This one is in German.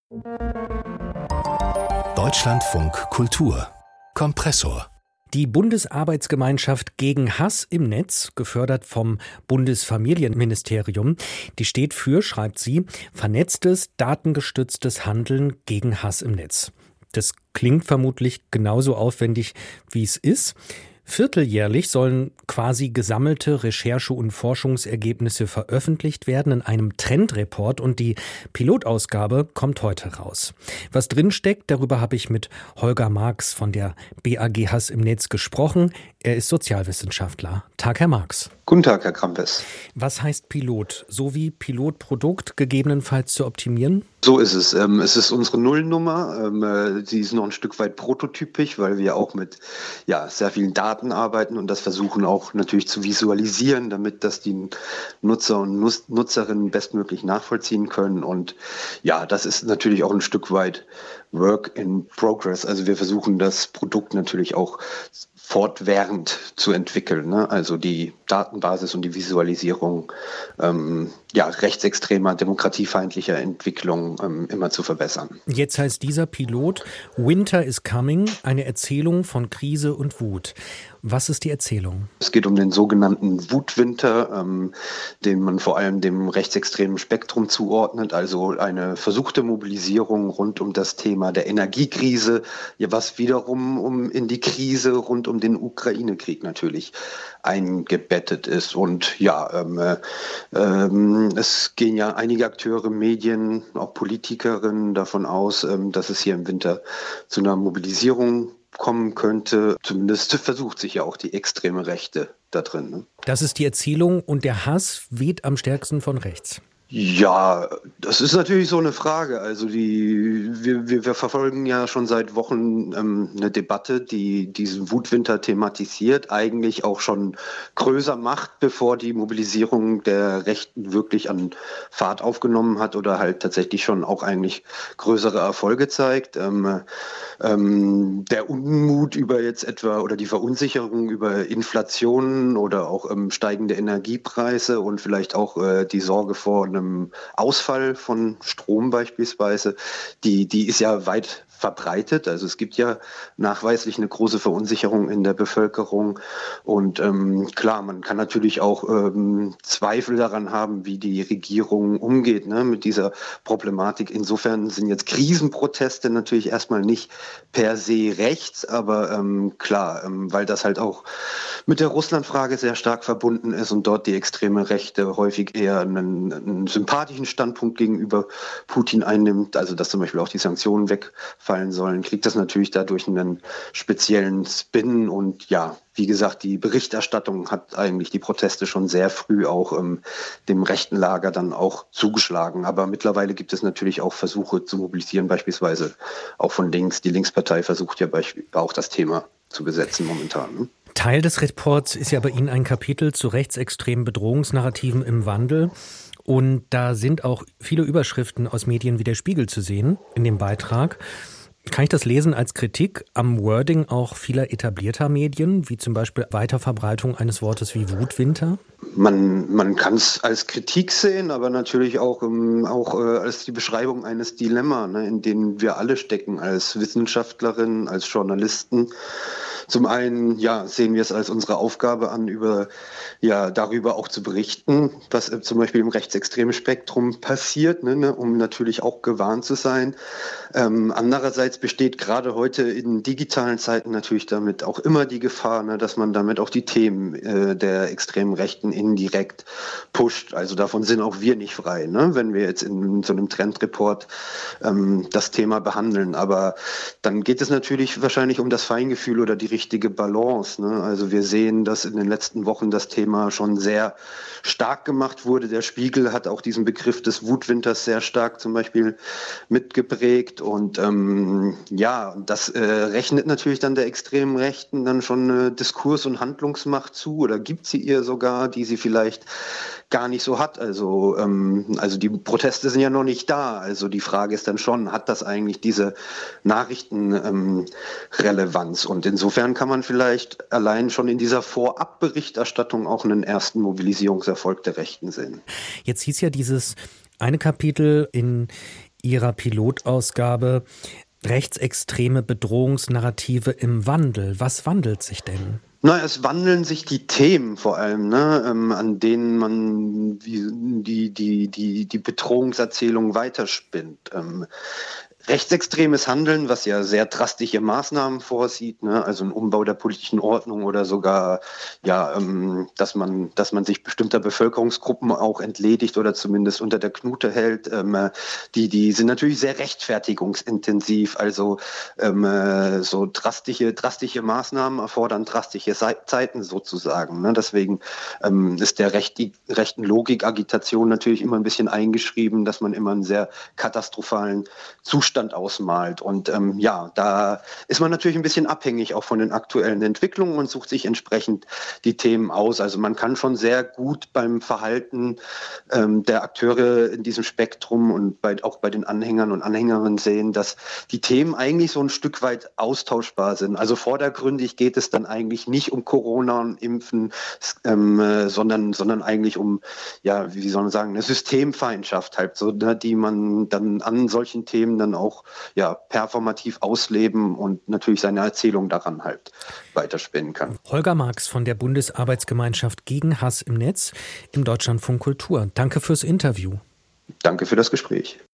Deutschlandfunk Kultur Kompressor. Die Bundesarbeitsgemeinschaft gegen Hass im Netz, gefördert vom Bundesfamilienministerium, die steht für, schreibt sie, vernetztes, datengestütztes Handeln gegen Hass im Netz. Das klingt vermutlich genauso aufwendig, wie es ist. Vierteljährlich sollen quasi gesammelte Recherche- und Forschungsergebnisse veröffentlicht werden in einem Trendreport und die Pilotausgabe kommt heute raus. Was drinsteckt, darüber habe ich mit Holger Marx von der BAG Hass im Netz gesprochen. Er ist Sozialwissenschaftler. Tag, Herr Marx. Guten Tag, Herr Krampes. Was heißt Pilot? So wie Pilotprodukt gegebenenfalls zu optimieren? So ist es. Es ist unsere Nullnummer. Sie ist noch ein Stück weit prototypisch, weil wir auch mit sehr vielen Daten arbeiten und das versuchen auch natürlich zu visualisieren, damit das die Nutzer und Nutzerinnen bestmöglich nachvollziehen können. Und ja, das ist natürlich auch ein Stück weit Work in Progress. Also wir versuchen das Produkt natürlich auch fortwährend zu entwickeln, ne? Also die Datenbasis und die Visualisierung rechtsextremer, demokratiefeindlicher Entwicklung immer zu verbessern. Jetzt heißt dieser Pilot Winter is Coming, eine Erzählung von Krise und Wut. Was ist die Erzählung? Es geht um den sogenannten Wutwinter, den man vor allem dem rechtsextremen Spektrum zuordnet, also eine versuchte Mobilisierung rund um das Thema der Energiekrise, was wiederum in die Krise rund um den Ukraine-Krieg natürlich eingebettet ist. Und es gehen ja einige Akteure, Medien, auch Politikerinnen davon aus, dass es hier im Winter zu einer Mobilisierung kommen könnte. Zumindest versucht sich ja auch die extreme Rechte da drin. Ne? Das ist die Erzählung und der Hass weht am stärksten von rechts. Ja, das ist natürlich so eine Frage. Also wir verfolgen ja schon seit Wochen eine Debatte, die diesen Wutwinter thematisiert, eigentlich auch schon größer macht, bevor die Mobilisierung der Rechten wirklich an Fahrt aufgenommen hat oder halt tatsächlich schon auch eigentlich größere Erfolge zeigt. Der Unmut über jetzt etwa oder die Verunsicherung über Inflation oder auch steigende Energiepreise und vielleicht auch die Sorge vor einem Ausfall von Strom beispielsweise, die ist ja weit verbreitet. Also es gibt ja nachweislich eine große Verunsicherung in der Bevölkerung. Und klar, man kann natürlich auch Zweifel daran haben, wie die Regierung umgeht, ne, mit dieser Problematik. Insofern sind jetzt Krisenproteste natürlich erstmal nicht per se rechts, aber klar, weil das halt auch mit der Russlandfrage sehr stark verbunden ist und dort die extreme Rechte häufig eher einen sympathischen Standpunkt gegenüber Putin einnimmt, also dass zum Beispiel auch die Sanktionen wegfallen sollen, kriegt das natürlich dadurch einen speziellen Spin und ja, wie gesagt, die Berichterstattung hat eigentlich die Proteste schon sehr früh auch dem rechten Lager dann auch zugeschlagen. Aber mittlerweile gibt es natürlich auch Versuche zu mobilisieren, beispielsweise auch von links. Die Linkspartei versucht ja auch das Thema zu besetzen momentan. Ne? Teil des Reports ist ja bei Ihnen ein Kapitel zu rechtsextremen Bedrohungsnarrativen im Wandel. Und da sind auch viele Überschriften aus Medien wie der Spiegel zu sehen in dem Beitrag. Kann ich das lesen als Kritik am Wording auch vieler etablierter Medien, wie zum Beispiel Weiterverbreitung eines Wortes wie Wutwinter? Man kann es als Kritik sehen, aber natürlich auch als die Beschreibung eines Dilemma, ne, in dem wir alle stecken, als Wissenschaftlerinnen, als Journalisten. Zum einen sehen wir es als unsere Aufgabe an, darüber auch zu berichten, was zum Beispiel im rechtsextremen Spektrum passiert, ne, um natürlich auch gewarnt zu sein. Andererseits besteht gerade heute in digitalen Zeiten natürlich damit auch immer die Gefahr, ne, dass man damit auch die Themen der extremen Rechten indirekt pusht. Also davon sind auch wir nicht frei, ne, wenn wir jetzt in so einem Trendreport das Thema behandeln. Aber dann geht es natürlich wahrscheinlich um das Feingefühl oder die richtige Balance. Ne? Also wir sehen, dass in den letzten Wochen das Thema schon sehr stark gemacht wurde. Der Spiegel hat auch diesen Begriff des Wutwinters sehr stark zum Beispiel mitgeprägt. Und das rechnet natürlich dann der extremen Rechten dann schon eine Diskurs- und Handlungsmacht zu oder gibt sie ihr sogar, die sie vielleicht gar nicht so hat. Also die Proteste sind ja noch nicht da. Also die Frage ist dann schon, hat das eigentlich diese Nachrichtenrelevanz? Und insofern kann man vielleicht allein schon in dieser Vorabberichterstattung auch einen ersten Mobilisierungserfolg der Rechten sehen. Jetzt hieß ja dieses eine Kapitel in Ihrer Pilotausgabe rechtsextreme Bedrohungsnarrative im Wandel. Was wandelt sich denn? Na, es wandeln sich die Themen vor allem, ne, an denen man die Bedrohungserzählung weiterspinnt. Rechtsextremes Handeln, was ja sehr drastische Maßnahmen vorsieht, ne, also ein Umbau der politischen Ordnung oder sogar, dass man sich bestimmter Bevölkerungsgruppen auch entledigt oder zumindest unter der Knute hält, die sind natürlich sehr rechtfertigungsintensiv, also so drastische Maßnahmen erfordern drastische Zeiten sozusagen, ne, deswegen ist der rechten Logikagitation natürlich immer ein bisschen eingeschrieben, dass man immer einen sehr katastrophalen Zustand ausmalt. Und da ist man natürlich ein bisschen abhängig auch von den aktuellen Entwicklungen und sucht sich entsprechend die Themen aus. Also man kann schon sehr gut beim Verhalten der Akteure in diesem Spektrum und auch bei den Anhängern und Anhängerinnen sehen, dass die Themen eigentlich so ein Stück weit austauschbar sind. Also vordergründig geht es dann eigentlich nicht um Corona und Impfen, sondern eigentlich um, wie soll man sagen, eine Systemfeindschaft halt, so, ne, die man dann an solchen Themen dann auch performativ ausleben und natürlich seine Erzählung daran halt weiterspinnen kann. Holger Marx von der Bundesarbeitsgemeinschaft gegen Hass im Netz im Deutschlandfunk Kultur. Danke fürs Interview. Danke für das Gespräch.